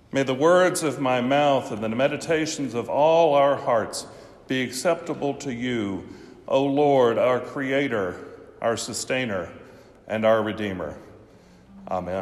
May the words of my mouth and the meditations of all our hearts be acceptable to you, O Lord, our Creator, our Sustainer, and our Redeemer. Amen.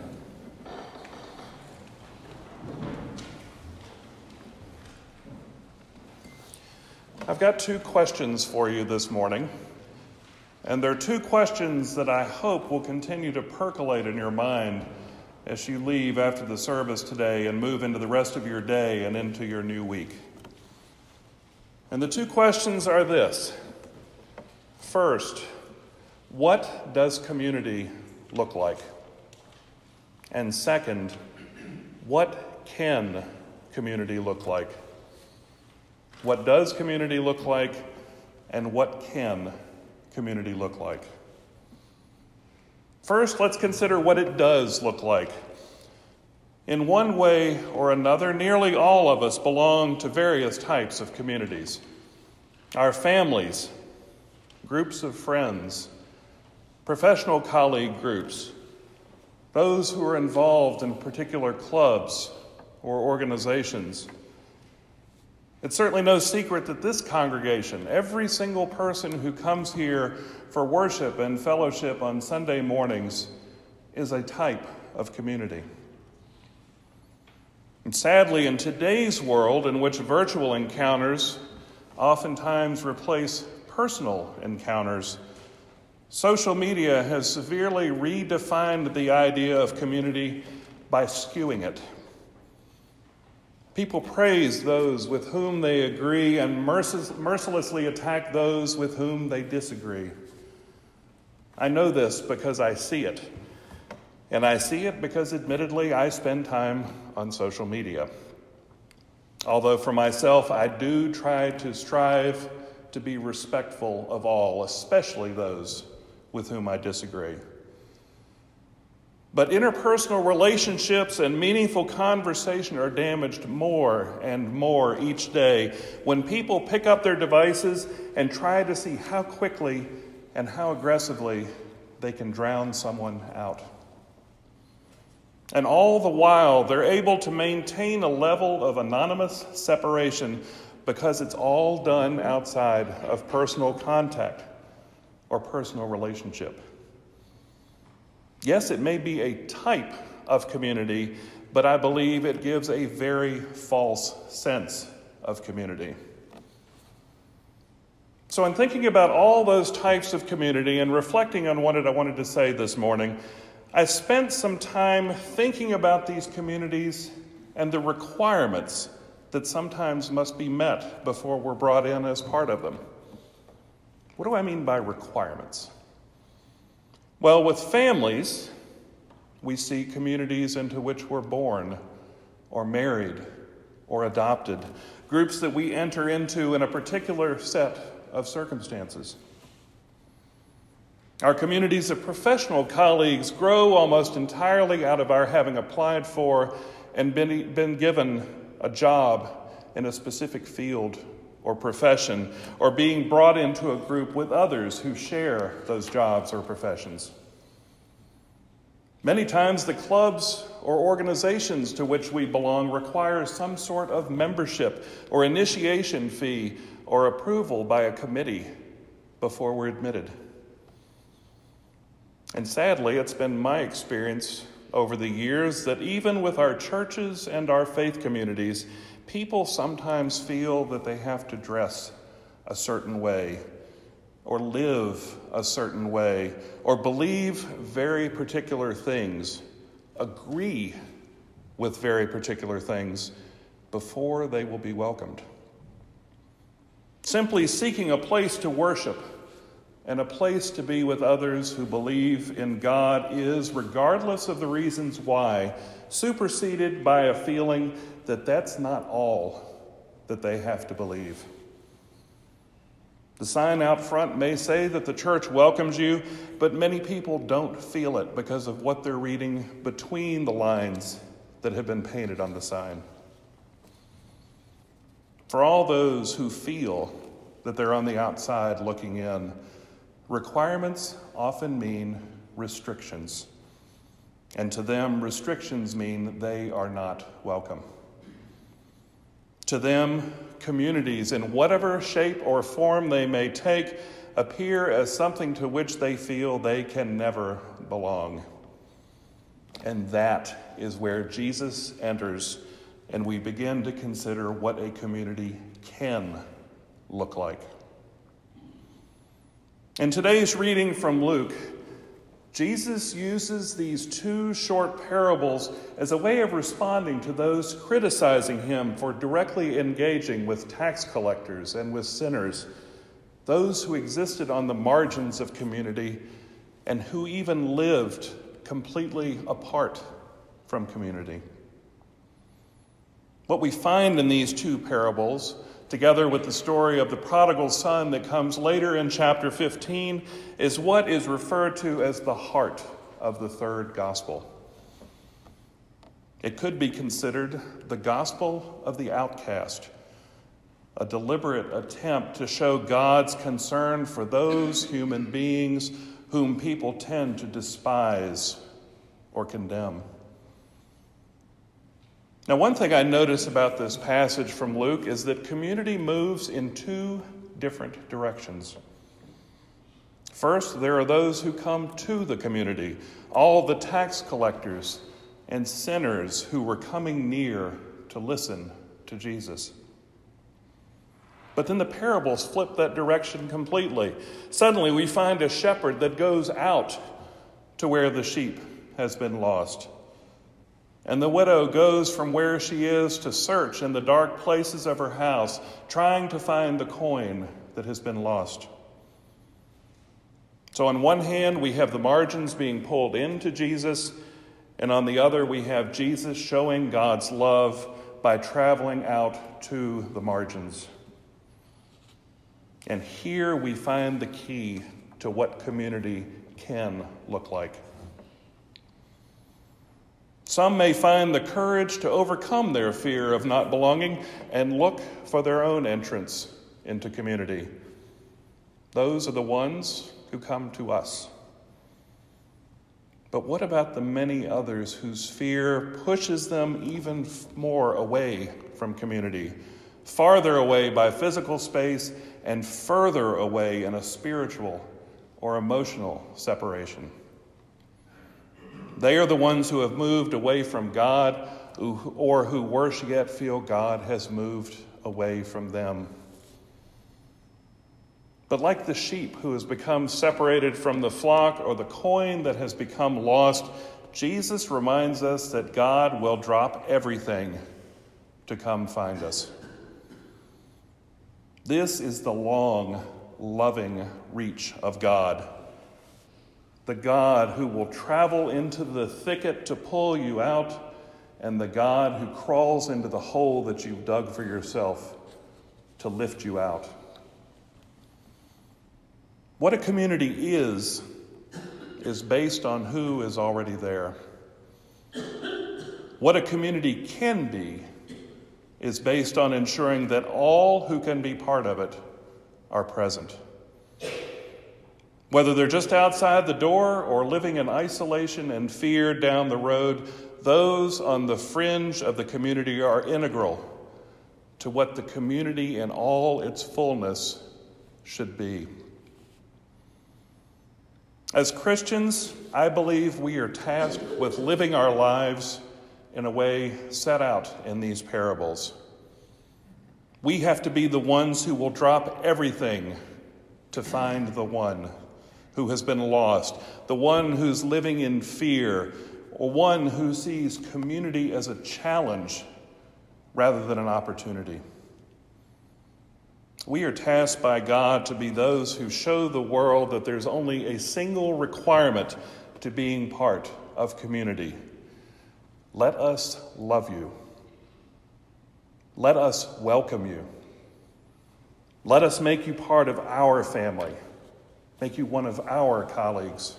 I've got two questions for you this morning, and they're two questions that I hope will continue to percolate in your mind as you leave after the service today and move into the rest of your day and into your new week. And the two questions are this. First, what does community look like? And second, what can community look like? What does community look like, and what can community look like? First, let's consider what it does look like. In one way or another, nearly all of us belong to various types of communities. Our families, groups of friends, professional colleague groups, those who are involved in particular clubs or organizations. It's certainly no secret that this congregation, every single person who comes here for worship and fellowship on Sunday mornings, is a type of community. And sadly, in today's world, in which virtual encounters oftentimes replace personal encounters, social media has severely redefined the idea of community by skewing it. People praise those with whom they agree and mercilessly attack those with whom they disagree. I know this because I see it. And I see it because, admittedly, I spend time on social media. Although for myself, I do try to strive to be respectful of all, especially those with whom I disagree. But interpersonal relationships and meaningful conversation are damaged more and more each day when people pick up their devices and try to see how quickly and how aggressively they can drown someone out. And all the while, they're able to maintain a level of anonymous separation because it's all done outside of personal contact or personal relationship. Yes, it may be a type of community, but I believe it gives a very false sense of community. So in thinking about all those types of community and reflecting on what I wanted to say this morning, I spent some time thinking about these communities and the requirements that sometimes must be met before we're brought in as part of them. What do I mean by requirements? Well, with families, we see communities into which we're born or married or adopted, groups that we enter into in a particular set of circumstances. Our communities of professional colleagues grow almost entirely out of our having applied for and been given a job in a specific field or profession, or being brought into a group with others who share those jobs or professions. Many times the clubs or organizations to which we belong require some sort of membership or initiation fee or approval by a committee before we're admitted. And sadly, it's been my experience over the years that even with our churches and our faith communities, people sometimes feel that they have to dress a certain way, or live a certain way, or believe very particular things, agree with very particular things before they will be welcomed. Simply seeking a place to worship and a place to be with others who believe in God is, regardless of the reasons why, superseded by a feeling that that's not all that they have to believe. The sign out front may say that the church welcomes you, but many people don't feel it because of what they're reading between the lines that have been painted on the sign. For all those who feel that they're on the outside looking in, requirements often mean restrictions. And to them, restrictions mean they are not welcome. To them, communities, in whatever shape or form they may take, appear as something to which they feel they can never belong. And that is where Jesus enters, and we begin to consider what a community can look like. In today's reading from Luke, Jesus uses these two short parables as a way of responding to those criticizing him for directly engaging with tax collectors and with sinners, those who existed on the margins of community and who even lived completely apart from community. What we find in these two parables, together with the story of the prodigal son that comes later in chapter 15, is what is referred to as the heart of the third gospel. It could be considered the gospel of the outcast, a deliberate attempt to show God's concern for those human beings whom people tend to despise or condemn. Now, one thing I notice about this passage from Luke is that community moves in two different directions. First, there are those who come to the community, all the tax collectors and sinners who were coming near to listen to Jesus. But then the parables flip that direction completely. Suddenly, we find a shepherd that goes out to where the sheep has been lost. And the widow goes from where she is to search in the dark places of her house, trying to find the coin that has been lost. So on one hand, we have the margins being pulled into Jesus, and on the other, we have Jesus showing God's love by traveling out to the margins. And here we find the key to what community can look like. Some may find the courage to overcome their fear of not belonging and look for their own entrance into community. Those are the ones who come to us. But what about the many others whose fear pushes them even more away from community, farther away by physical space and further away in a spiritual or emotional separation? They are the ones who have moved away from God, or who, worse yet, feel God has moved away from them. But like the sheep who has become separated from the flock, or the coin that has become lost, Jesus reminds us that God will drop everything to come find us. This is the long, loving reach of God. The God who will travel into the thicket to pull you out, and the God who crawls into the hole that you've dug for yourself to lift you out. What a community is based on who is already there. What a community can be is based on ensuring that all who can be part of it are present. Whether they're just outside the door or living in isolation and fear down the road, those on the fringe of the community are integral to what the community in all its fullness should be. As Christians, I believe we are tasked with living our lives in a way set out in these parables. We have to be the ones who will drop everything to find the one who has been lost, the one who's living in fear, or one who sees community as a challenge rather than an opportunity. We are tasked by God to be those who show the world that there's only a single requirement to being part of community. Let us love you. Let us welcome you. Let us make you part of our family. Make you one of our colleagues.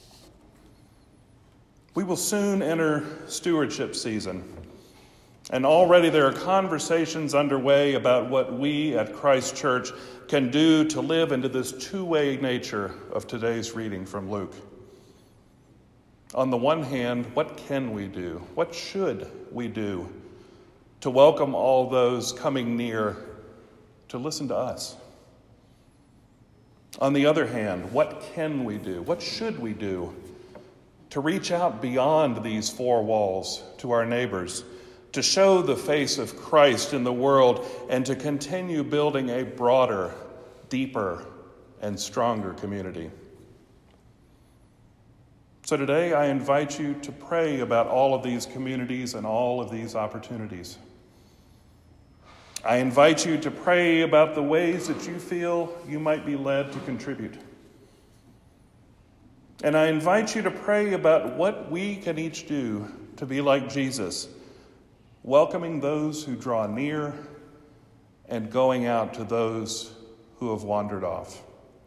We will soon enter stewardship season, and already there are conversations underway about what we at Christ Church can do to live into this two-way nature of today's reading from Luke. On the one hand, what can we do? What should we do to welcome all those coming near to listen to us? On the other hand, what can we do? What should we do to reach out beyond these four walls to our neighbors, to show the face of Christ in the world, and to continue building a broader, deeper, and stronger community? So today I invite you to pray about all of these communities and all of these opportunities. I invite you to pray about the ways that you feel you might be led to contribute. And I invite you to pray about what we can each do to be like Jesus, welcoming those who draw near and going out to those who have wandered off.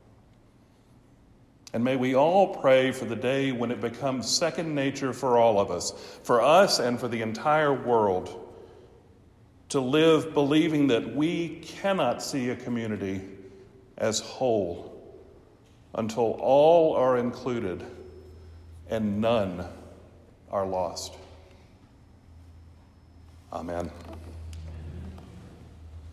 And may we all pray for the day when it becomes second nature for all of us and for the entire world, to live believing that we cannot see a community as whole until all are included and none are lost. Amen.